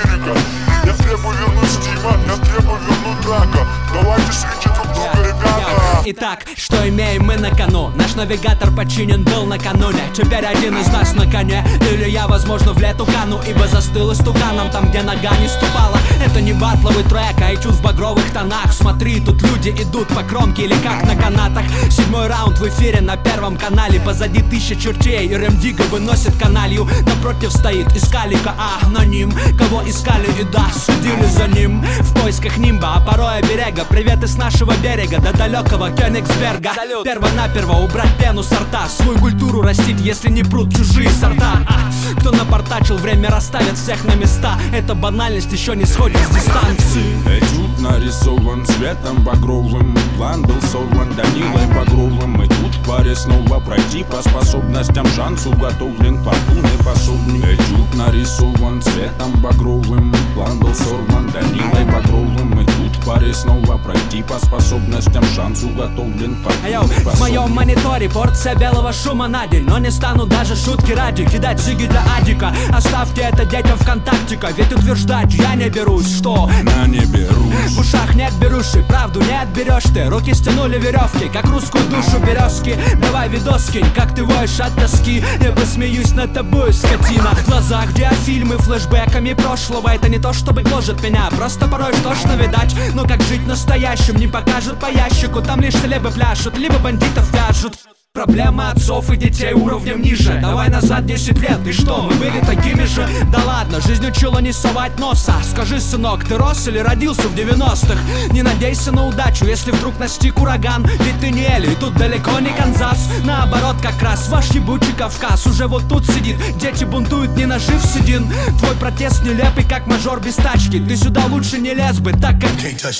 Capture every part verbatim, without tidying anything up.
лирика. Я требую вернуть Стима, я требую вернуть Драка. Давайте среди друг друга, ребята. Итак, что имеем мы на кону? Наш навигатор подчинен был накануне. Теперь один из нас на коне. Или я, возможно, в лету кану, ибо застыл истуканом там, где нога не ступала. Это не батловый трек, а этюд в багровых тонах. Смотри, тут люди идут по кромке или как на канатах. Седьмой раунд в эфире на Первом канале. Позади тысяча чертей, и Рэм Дигга выносит каналью. Напротив стоит искалика, а аноним. Кого искали и да, судили за ним. В поисках нимба, а порой оберега. Привет из нашего берега до далекого Кёнигсберга. Салют. Перво-наперво убрать пену со рта. Свою культуру растить, если не прут чужие сорта. А, кто напортачил, время расставит всех на места. Эта банальность еще не сходит с дистанции. Этюд нарисован цветом багровым. План был сорван Данилой Багровым. И тут в паре снова пройти по способностям. Шанс уготовлен по полной пособник. Этюд нарисован цветом багровым. План был сорван Данилой Багровым. И тут в паре снова пройти по способностям. Шанс уготовлен по полной пособник. В моем мониторе порция белого шума на день. Но не стану даже шутки ради кидать сиги для Адика. Оставьте это детям ВКонтактика. Ведь утверждать я не берусь, что на не берусь. В ушах нет беруши, правду не отберешь ты. Руки стянули веревки, как русскую душу березки. Давай видос кинь, как ты воешь от тоски. Я посмеюсь над тобой, скотина. В глазах диафильмы флешбэками прошлого. Это не то, чтобы гложет меня, просто порой тошно видать. Но как жить настоящим не покажут по ящику. Там лишь либо пляшут, либо бандитов вяжут. Проблема отцов и детей уровнем ниже. Давай назад десять лет, и что, мы были такими же? Да ладно, жизнь учила не совать носа. Скажи, сынок, ты рос или родился в девяностых? Не надейся на удачу, если вдруг настиг ураган. Ведь ты не Эли, и тут далеко не Канзас. Наоборот, как раз ваш ебучий Кавказ уже вот тут сидит. Дети бунтуют, не нажив седин. Твой протест нелепый, как мажор без тачки. Ты сюда лучше не лез бы, так как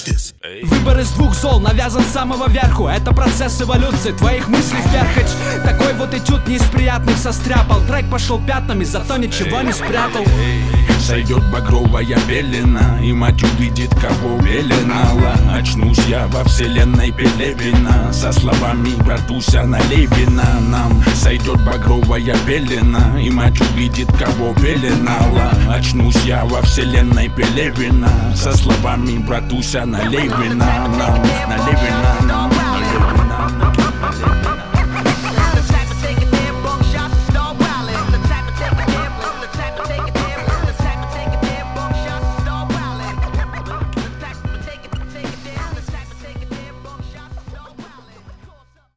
выбор из двух зол навязан с самого верху. Это процесс эволюции твоих мыслей вверх. Такой вот этюд не из приятных состряпал. Трек пошел пятнами, зато ничего не спрятал. Сойдет багровая пелена, и мать увидит, кого веленала. Очнусь я во вселенной Пелевина, со словами братуся Налевина. Нам сойдет багровая пелена, и мать увидит, кого веленала. Очнусь я во вселенной Пелевина, со словами братуся Налевина. Нам Налевина, нам Налевина.